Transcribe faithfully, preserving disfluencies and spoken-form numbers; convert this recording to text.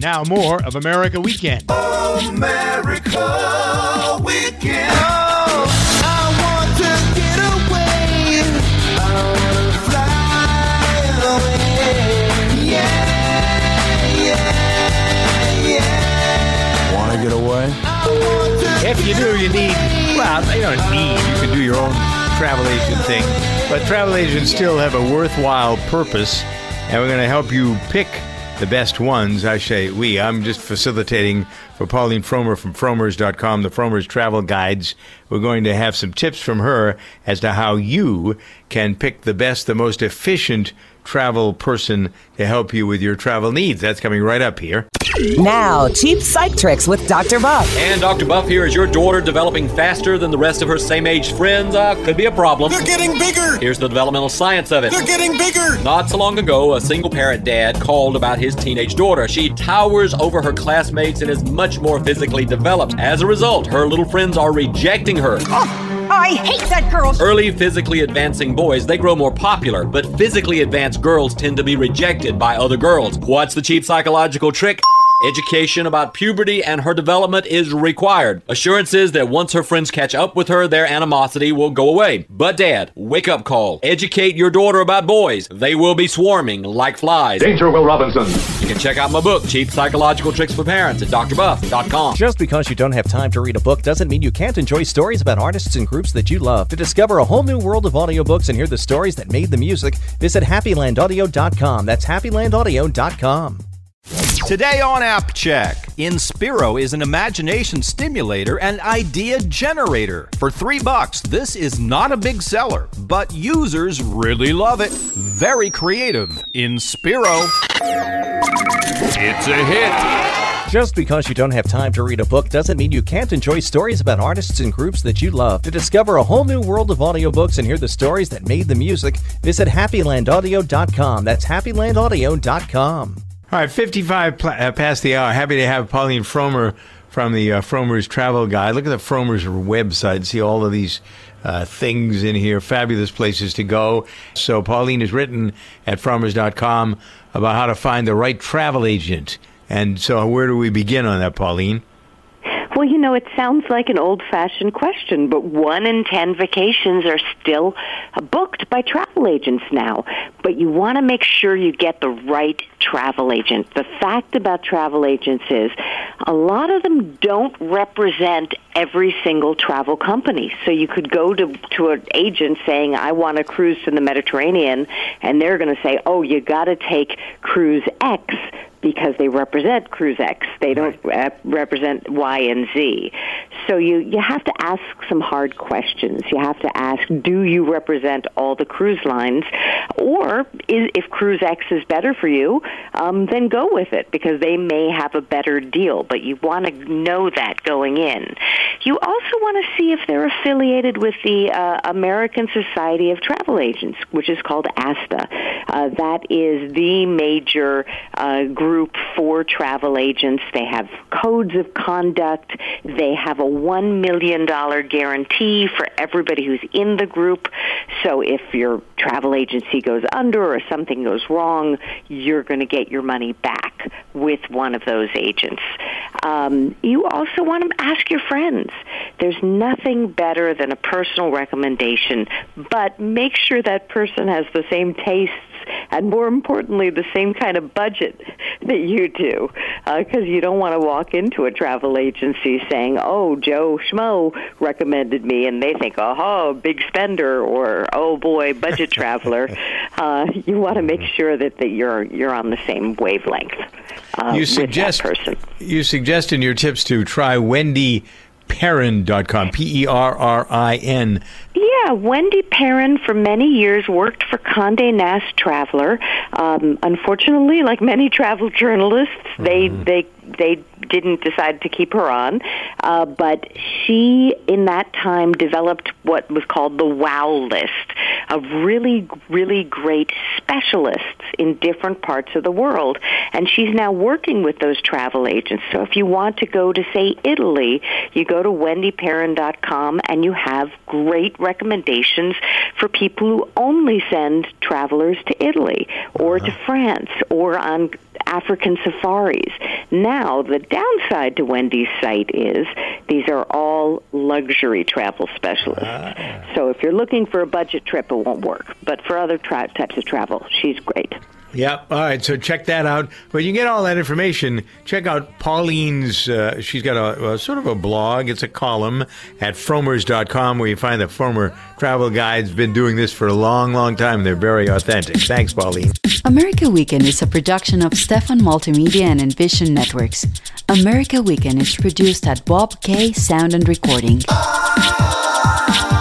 Now more of America Weekend. America Weekend. Oh, I want to get away. I want to fly away. Yeah, yeah, yeah. Want to get away? If you do, you need, well, you don't need, you can do your own travel agent thing, but travel agents still have a worthwhile purpose, and we're going to help you pick the best ones. I say we. I'm just facilitating for Pauline Frommer from Fromers dot com, the Fromers Travel Guides. We're going to have some tips from her as to how you can pick the best, the most efficient travel person to help you with your travel needs. That's coming right up here. Now, Cheap Psych Tricks with Doctor Buff. And Doctor Buff here. Is your daughter developing faster than the rest of her same-age friends? Uh, could be a problem. They're getting bigger. Here's the developmental science of it. They're getting bigger. Not so long ago, a single-parent dad called about his teenage daughter. She towers over her classmates and is much more physically developed. As a result, her little friends are rejecting her. Oh, I hate that girl. Early physically advancing boys, they grow more popular, but physically advanced girls tend to be rejected by other girls. What's the cheap psychological trick? Education about puberty and her development is required. Assurances that once her friends catch up with her, their animosity will go away. But Dad, wake up call. Educate your daughter about boys. They will be swarming like flies. Danger, Will Robinson. You can check out my book, Cheap Psychological Tricks for Parents, at D R buff dot com. Just because you don't have time to read a book doesn't mean you can't enjoy stories about artists and groups that you love. To discover a whole new world of audiobooks and hear the stories that made the music, visit happy land audio dot com. That's happy land audio dot com. Today on App Check, Inspiro is an imagination stimulator and idea generator. For three bucks, this is not a big seller, but users really love it. Very creative. Inspiro. It's a hit. Just because you don't have time to read a book doesn't mean you can't enjoy stories about artists and groups that you love. To discover a whole new world of audiobooks and hear the stories that made the music, visit happy land audio dot com. That's happy land audio dot com. All right, fifty-five pl- uh, past the hour. Happy to have Pauline Frommer from the uh, Frommer's Travel Guide. Look at the Frommer's website. See all of these uh, things in here. Fabulous places to go. So Pauline has written at Fromers dot com about how to find the right travel agent. And so where do we begin on that, Pauline? Well, you know, it sounds like an old-fashioned question, but one in ten vacations are still booked by travel agents now. But you want to make sure you get the right travel agent. The fact about travel agents is a lot of them don't represent every single travel company. So you could go to, to an agent saying, I want to cruise to the Mediterranean, and they're going to say, oh, you got to take Cruise X, because they represent Cruise X. They don't uh, represent Y and Z. So you, you have to ask some hard questions. You have to ask, do you represent all the cruise lines? Or is, if Cruise X is better for you, um, then go with it, because they may have a better deal. But you want to know that going in. You also want to see if they're affiliated with the uh, American Society of Travel Agents, which is called ASTA. Uh, that is the major uh, group group for travel agents. They have codes of conduct. They have a one million dollars guarantee for everybody who's in the group. So if your travel agency goes under or something goes wrong, you're going to get your money back with one of those agents. Um, you also want to ask your friends. There's nothing better than a personal recommendation, but make sure that person has the same tastes and, more importantly, the same kind of budget that you do, because uh, you don't want to walk into a travel agency saying, oh, Joe Schmo recommended me, and they think, oh, big spender, or, oh, boy, budget traveler. Uh, you want to make sure that, that you're you're on the same wavelength uh, you suggest, with that person. You suggest in your tips to try Wendy Perrin dot com, P E R R I N. Yeah, Wendy Perrin for many years worked for Condé Nast Traveler. Um, unfortunately, like many travel journalists, mm-hmm. they they they didn't decide to keep her on. Uh, but she, in that time, developed what was called the WOW list, of really, really great specialists in different parts of the world. And she's now working with those travel agents. So if you want to go to, say, Italy, you go to wendy perrin dot com and you have great recommendations for people who only send travelers to Italy or to France or on African safaris. Now, the downside to Wendy's site is these are all luxury travel specialists. Ah. So if you're looking for a budget trip, it won't work. But for other tra- types of travel, she's great. Yep. All right. So check that out. When you get all that information, check out Pauline's. Uh, she's got a, a sort of a blog. It's a column at fromers dot com where you find the Fromer travel guides. Been doing this for a long, long time. They're very authentic. Thanks, Pauline. America Weekend is a production of Stefan Multimedia and Envision Networks. America Weekend is produced at Bob K Sound and Recording.